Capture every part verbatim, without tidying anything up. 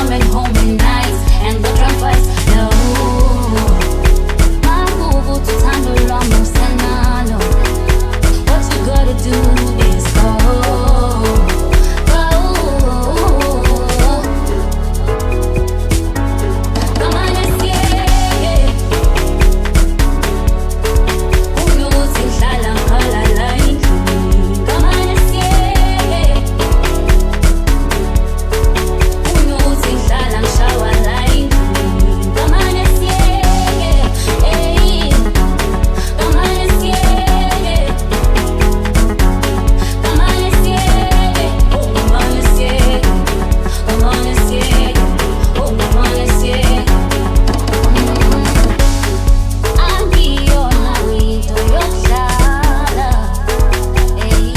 coming home at night and the drum fights. No, makugu tuthandwa musanalo. What you gotta do is go, go. Come on, let's get it. Unozi dlala ngala indlini. Come on, let's get it. Unozi dlala ngishawa la indlini. Come on, let's get it. Hey, come on, let's get it. Come on, let's get it. Oh, come on, let's get it. Come on, let's get it. Oh, come on, let's get it. Angiyona into yokudlala. Hey,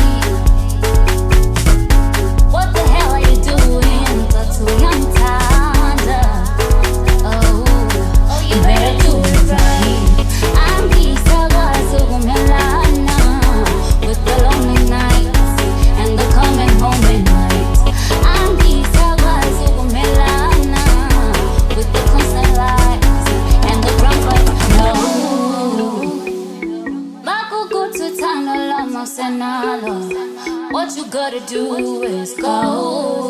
what the hell are you doing? Nkosi uyangithanda. Oh, you better do it right. Angisakwazi ukumelana with the lonely nights and the coming home at night. Angisakwazi ukumelana with the constant lies and the drum fights. No, makuguthi uthando lami awusenalo. What you gotta do is go.